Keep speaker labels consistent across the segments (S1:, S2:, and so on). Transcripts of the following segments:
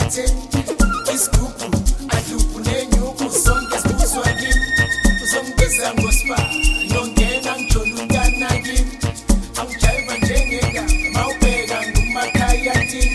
S1: umphakathi isigubhu adluphu nenyuku sonke sibuzwa kimi uzongibiza ngospa ngiyongena ngijona untana kimi angijayiva njengengaba mawubheka ngumakhaya tini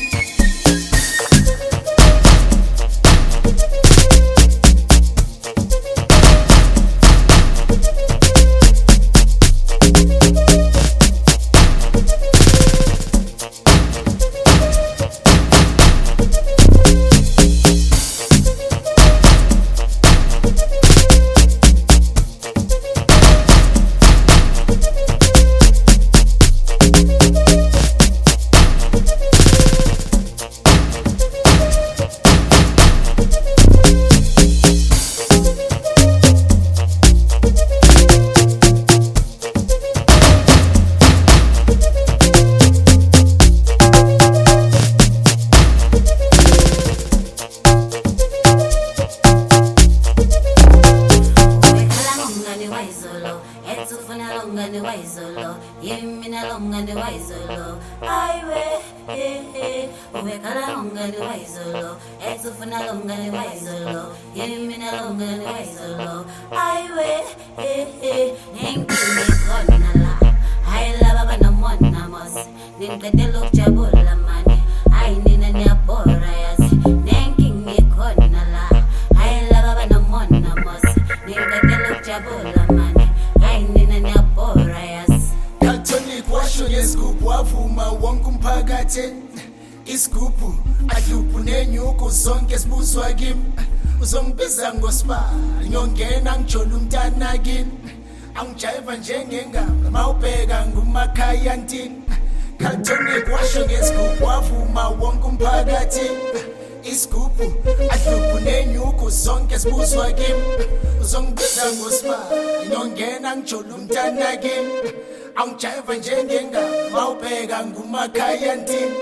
S1: isigubhu adluphu nenyuku zonke sibuzwa kimi uzongibiza ngospa ngiyongena ngijona umntana kimi angijayiva njengengaba mawubheka ngumakhaya ntini Cartonic washo ngesigubhu wavuma wonke umphakathi isigubhu adluphu nenyuku zonke sibuzwa kimi uzongibiza ngospa ngiyongena ngijona umntana kimi angijayiva njengengaba mawubheka ngumakhaya ntini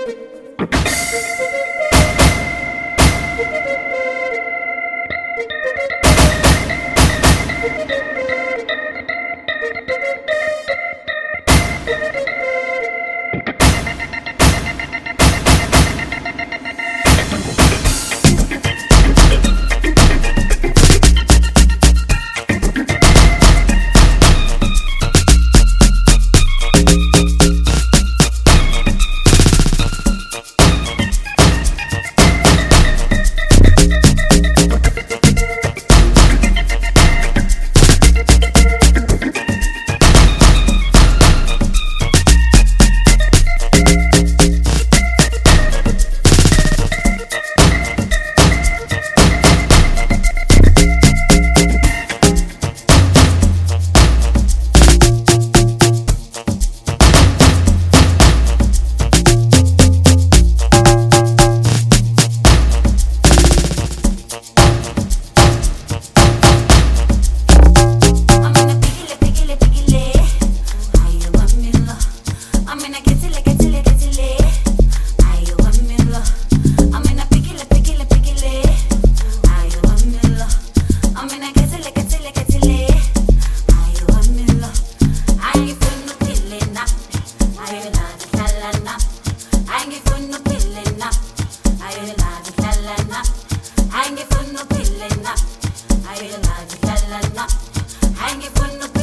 S2: Hang it from the